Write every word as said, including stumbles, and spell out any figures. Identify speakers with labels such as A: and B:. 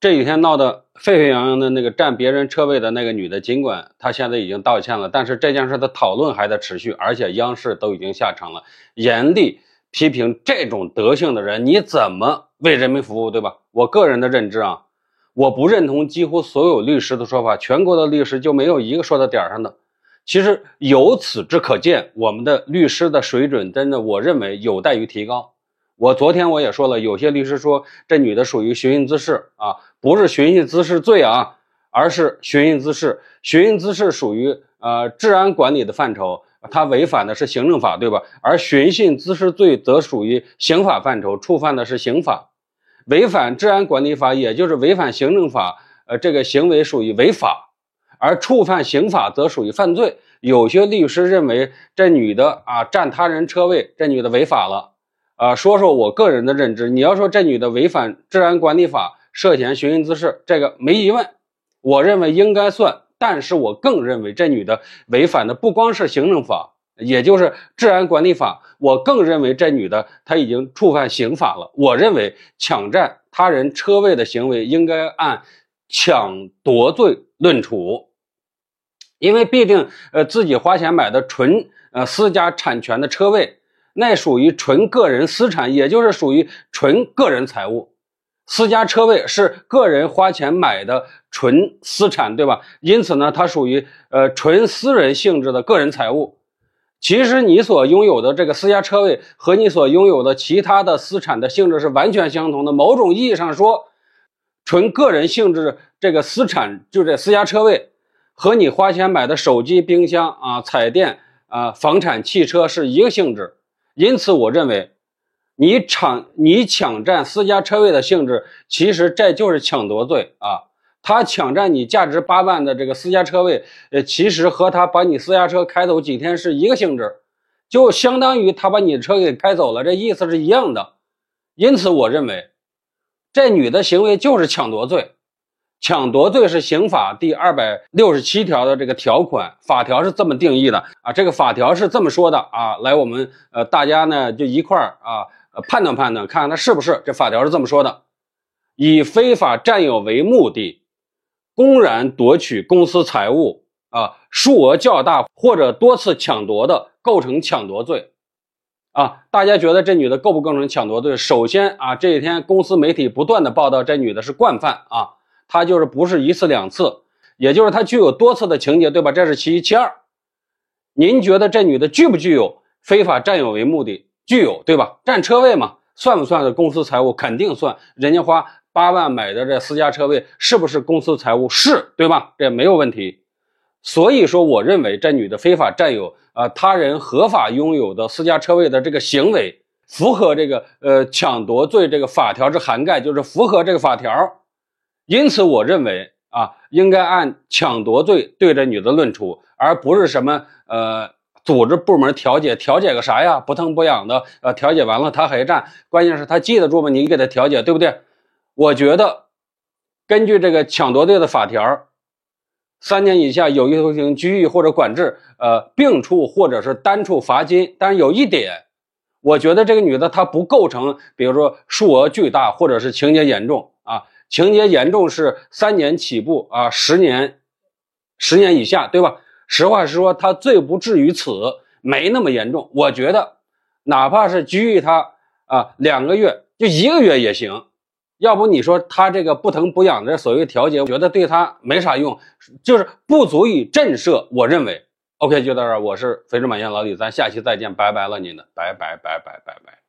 A: 这几天闹得沸沸扬扬的那个占别人车位的那个女的，尽管她现在已经道歉了，但是这件事的讨论还在持续，而且央视都已经下场了，严厉批评这种德性的人，你怎么为人民服务，对吧？我个人的认知啊，我不认同几乎所有律师的说法，全国的律师就没有一个说到点上的。其实由此之可见，我们的律师的水准真的，我认为有待于提高。我昨天我也说了，有些律师说这女的属于寻衅滋事啊，不是寻衅滋事罪啊，而是寻衅滋事。寻衅滋事属于呃治安管理的范畴，它违反的是行政法，对吧？而寻衅滋事罪则属于刑法范畴，触犯的是刑法。违反治安管理法，也就是违反行政法，呃，这个行为属于违法，而触犯刑法则属于犯罪。有些律师认为这女的啊占他人车位，这女的违法了。啊，说说我个人的认知，你要说这女的违反治安管理法，涉嫌寻衅滋事，这个没疑问，我认为应该算。但是我更认为这女的违反的不光是行政法，也就是治安管理法，我更认为这女的她已经触犯刑法了。我认为抢占他人车位的行为应该按抢夺罪论处，因为毕竟呃自己花钱买的纯呃私家产权的车位，那属于纯个人私产，也就是属于纯个人财物。私家车位是个人花钱买的纯私产，对吧？因此呢，它属于呃纯私人性质的个人财物。其实你所拥有的这个私家车位和你所拥有的其他的私产的性质是完全相同的。某种意义上说，纯个人性质这个私产，就这私家车位和你花钱买的手机、冰箱啊、彩电啊、房产、汽车是一个性质。因此我认为你抢你抢占私家车位的性质，其实这就是抢夺罪啊。他抢占你价值八万的这个私家车位，呃，其实和他把你私家车开走几天是一个性质，就相当于他把你的车给开走了，这意思是一样的。因此我认为这女的行为就是抢夺罪。抢夺罪是刑法第二百六十七条的这个条款，法条是这么定义的啊，这个法条是这么说的啊，来我们呃大家呢就一块儿啊判断判断，看看它是不是。这法条是这么说的：以非法占有为目的，公然夺取公私财物啊，数额较大或者多次抢夺的，构成抢夺罪。啊，大家觉得这女的构不构成抢夺罪？首先啊，这几天公司媒体不断的报道这女的是惯犯啊。他就是不是一次两次，也就是他具有多次的情节，对吧？这是其一。其二，您觉得这女的具不具有非法占有为目的？具有，对吧？占车位嘛，算不算是公私财物？肯定算。人家花八万买的这私家车位，是不是公私财物？是，对吧？这没有问题。所以说，我认为这女的非法占有啊、呃、他人合法拥有的私家车位的这个行为，符合这个呃抢夺罪这个法条之涵盖，就是符合这个法条。因此我认为啊，应该按抢夺罪对这女的论处，而不是什么呃组织部门调解，调解个啥呀？不疼不痒的，呃调解完了他还占，关键是他记得住吗？你给他调解，对不对？我觉得根据这个抢夺罪的法条，三年以下有期徒刑、拘役或者管制，呃并处或者是单处罚金。但是有一点，我觉得这个女的她不构成，比如说数额巨大或者是情节严重啊。情节严重是三年起步啊，十年，十年以下，对吧？实话实说，他罪不至于此，没那么严重。我觉得，哪怕是拘役他啊两个月，就一个月也行。要不你说他这个不疼不痒的所谓调解，我觉得对他没啥用，就是不足以震慑。我认为 ，OK， 就到这儿。我是肥猪满燕老李，咱下期再见，拜拜了您的，拜拜拜拜拜拜。